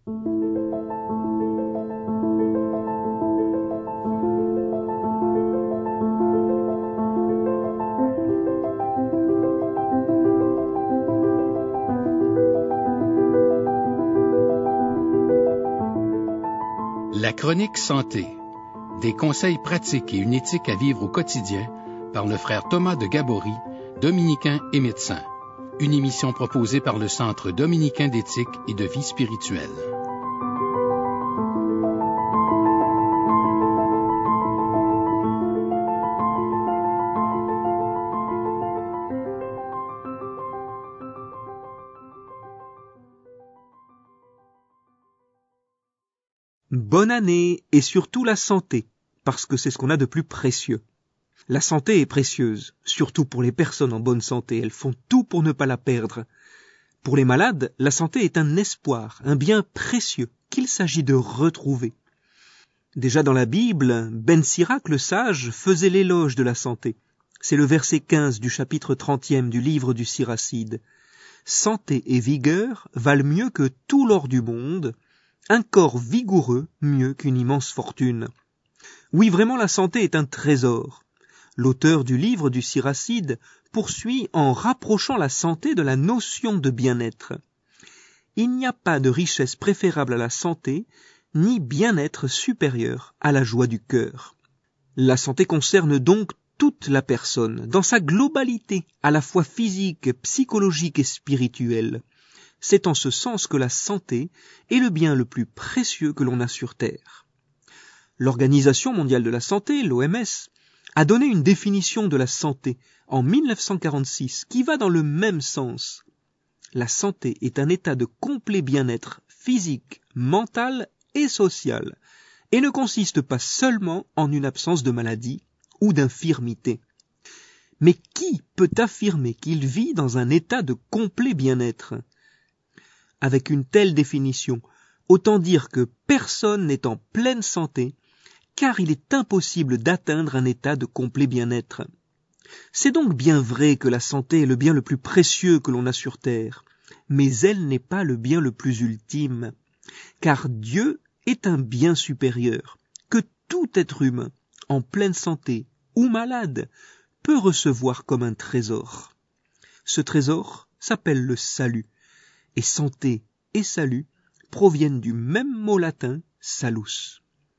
La chronique santé. Des conseils pratiques et une éthique à vivre au quotidien par le frère Thomas de Gabory, dominicain et médecin. Une émission proposée par le Centre dominicain d'éthique et de vie spirituelle. Bonne année et surtout la santé, parce que c'est ce qu'on a de plus précieux. La santé est précieuse, surtout pour les personnes en bonne santé, elles font tout pour ne pas la perdre. Pour les malades, la santé est un espoir, un bien précieux qu'il s'agit de retrouver. Déjà dans la Bible, Ben Sirac le sage faisait l'éloge de la santé. C'est le verset 15 du chapitre 30e du livre du Siracide. Santé et vigueur valent mieux que tout l'or du monde, un corps vigoureux mieux qu'une immense fortune. Oui, vraiment, la santé est un trésor. L'auteur du livre du Siracide poursuit en rapprochant la santé de la notion de bien-être. Il n'y a pas de richesse préférable à la santé, ni bien-être supérieur à la joie du cœur. La santé concerne donc toute la personne, dans sa globalité, à la fois physique, psychologique et spirituelle. C'est en ce sens que la santé est le bien le plus précieux que l'on a sur Terre. L'Organisation mondiale de la santé, l'OMS, a donné une définition de la santé en 1946 qui va dans le même sens. La santé est un état de complet bien-être physique, mental et social, et ne consiste pas seulement en une absence de maladie ou d'infirmité. Mais qui peut affirmer qu'il vit dans un état de complet bien-être ? Avec une telle définition, autant dire que personne n'est en pleine santé, car il est impossible d'atteindre un état de complet bien-être. C'est donc bien vrai que la santé est le bien le plus précieux que l'on a sur Terre, mais elle n'est pas le bien le plus ultime, car Dieu est un bien supérieur, que tout être humain, en pleine santé ou malade, peut recevoir comme un trésor. Ce trésor s'appelle le salut. Et santé et salut proviennent du même mot latin salus.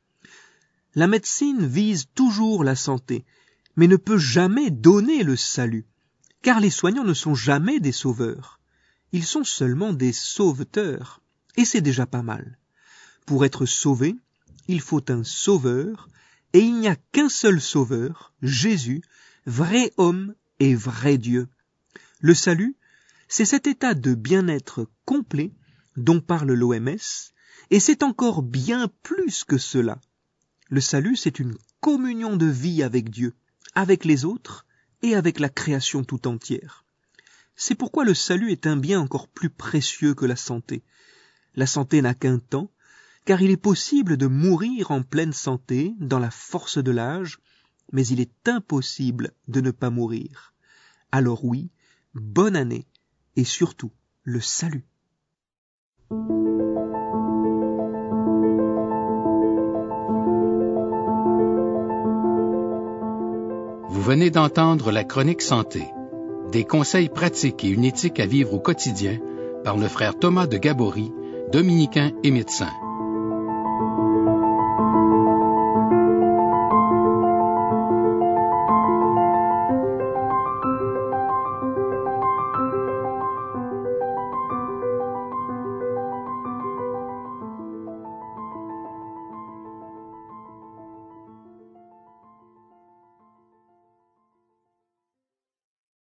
La médecine vise toujours la santé, mais ne peut jamais donner le salut, car les soignants ne sont jamais des sauveurs. Ils sont seulement des sauveteurs, et c'est déjà pas mal. Pour être sauvé, il faut un sauveur, et il n'y a qu'un seul sauveur, Jésus, vrai homme et vrai Dieu. Le salut, c'est cet état de bien-être complet dont parle l'OMS, et c'est encore bien plus que cela. Le salut, c'est une communion de vie avec Dieu, avec les autres et avec la création tout entière. C'est pourquoi le salut est un bien encore plus précieux que la santé. La santé n'a qu'un temps, car il est possible de mourir en pleine santé, dans la force de l'âge, mais il est impossible de ne pas mourir. Alors oui, bonne année, et surtout le salut. Vous venez d'entendre la chronique santé. Des conseils pratiques et une éthique à vivre au quotidien par le frère Thomas de Gabory, dominicain et médecin.